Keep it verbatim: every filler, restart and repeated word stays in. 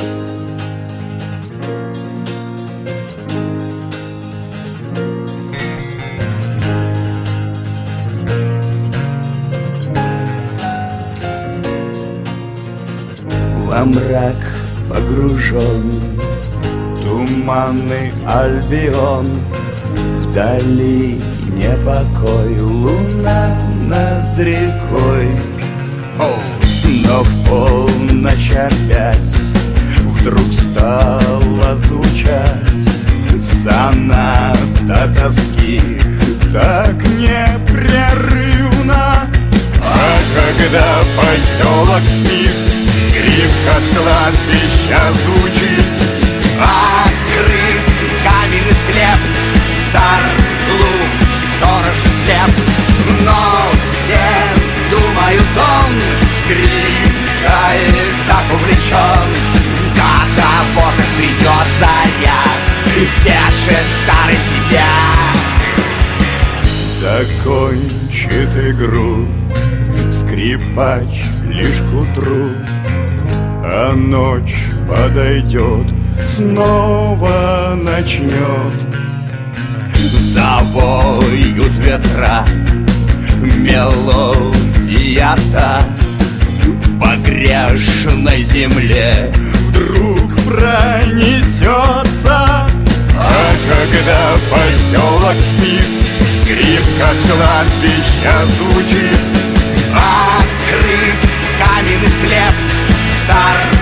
Во мрак погружен туманный Альбион, вдали непокой, луна над рекой. Но в полночь опять вдруг стала звучать соната тоски, так непрерывно. А когда поселок спит, скрипка с кладбища звучит. Открыт каменный склеп, стар, глух, сторож и слеп. Но все думают, он скрипкой так увлечен. До того, как придет заря, тешит старый себя. Закончит игру скрипач лишь к утру, а ночь подойдет, снова начнет. Завоют ветра, мелодия та по грешной земле вдруг пронесется. А когда поселок спит, скрипка с кладбища звучит. Открыт каменный склеп, стар,